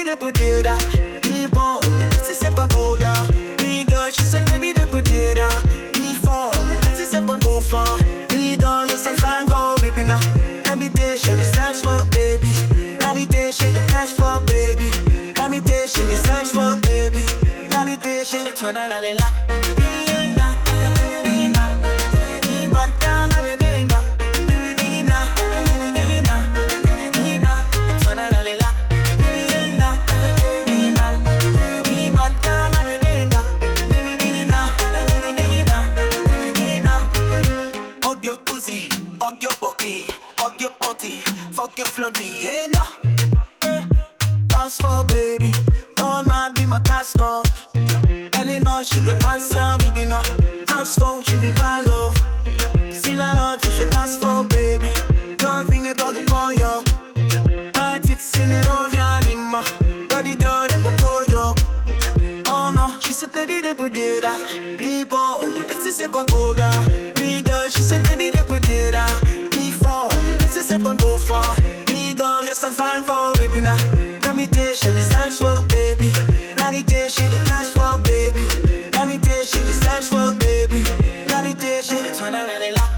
de poder, il bon, c'est pas beau là. Il gauche, c'est baby de poder, il fort, c'est pas beau fort. Il donne le sang go, baby now. Habitation is search for baby. Habitation is search for baby. Habitation is search for baby. Habitation is turn on la la. Hug your booty, hug your body, fuck your floody, hey no. Dance for baby, don't mind be my casco. Elle non, je le passe à baby no. Dance for, je dis pas love. Si la note, je dance for baby. Don't think about the boy yo. I did sin it over anima. Body done it before yo. Oh no, she said baby they put it out. People, it's a pagoda. She said baby they put it out. Before, it's a go far. Me done just a fine for baby now. Habitation is search for baby. Habitation is search for baby. Habitation is search for baby. Habitation is when I let it lock.